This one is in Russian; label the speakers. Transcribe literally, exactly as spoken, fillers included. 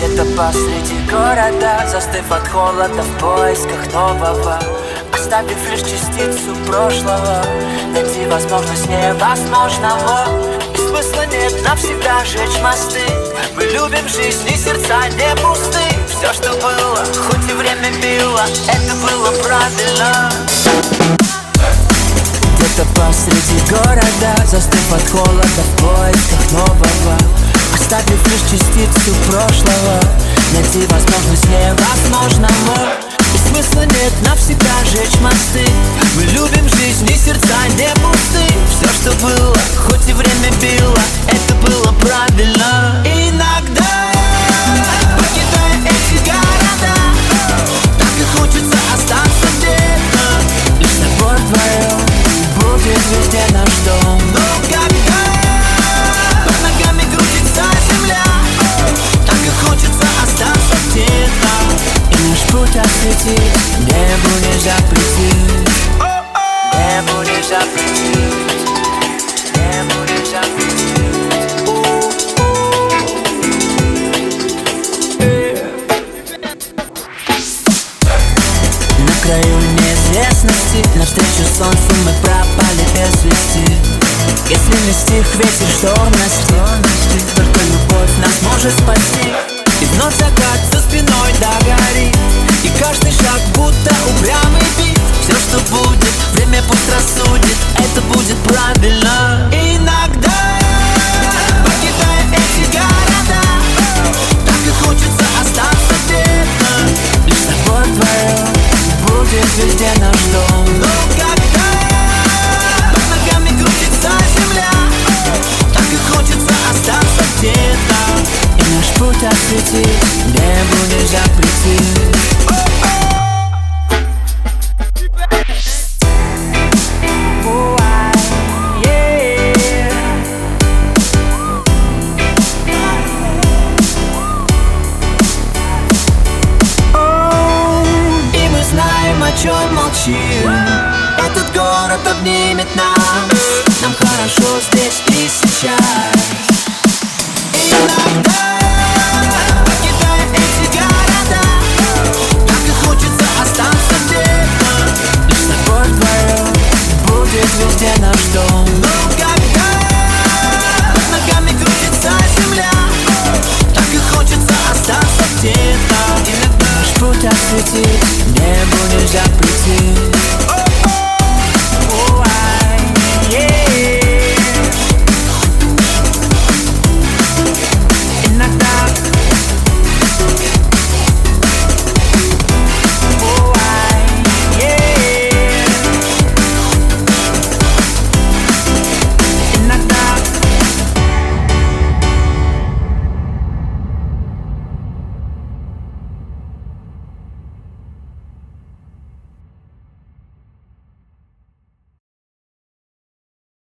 Speaker 1: Где-то посреди города, застыв от холода в поисках нового, оставив лишь частицу прошлого, найти возможность невозможного. И смысла нет навсегда жечь мосты. Мы любим жизнь, и сердца не пусты. Все, что было, хоть и время било, это было правильно. Где-то посреди города, застыв от холода в поисках нового, оставив лишь частицу прошлого, найти возможность невозможного. И смысла нет навсегда жечь мосты. Мы любим жизнь, и сердца не пусты. Все, что было, хоть и время било, это было правильно. Иногда, покидая эти города, так и хочется остаться где-то. Лишь собой вдвоем будет везде наш дом. Но когда под ногами крутится земля, так и хочется остаться где-то. И наш путь осветить, небу нельзя прийти. Небу нельзя прийти. Небу нельзя прийти. На краю неизвестности, навстречу солнцу мы пропали без вести. Если не стих ветер, шторм настиг, только любовь нас может спасти. И вновь закат за спиной догорит, и каждый шаг будто упрямый бит. Все, что будет, время пусть рассудит, это будет правильно. Иногда, покидая эти города, так и хочется остаться где-то. Лишь с тобой вдвоем будет везде наш дом. Но когда под ногами крутится земля, так и хочется остаться где-то. И наш путь осветить, небу нельзя прийти. И мы знаем, о чем молчим. Этот город обнимет нас. Нам хорошо здесь и сейчас. Иногда, покидая эти города, так и хочется остаться где-то. Лишь с тобой вдвоем будет везде наш дом. Но когда под ногами крутится земля, так и хочется остаться где-то. Иногда наш путь осветить, небу нельзя прийти.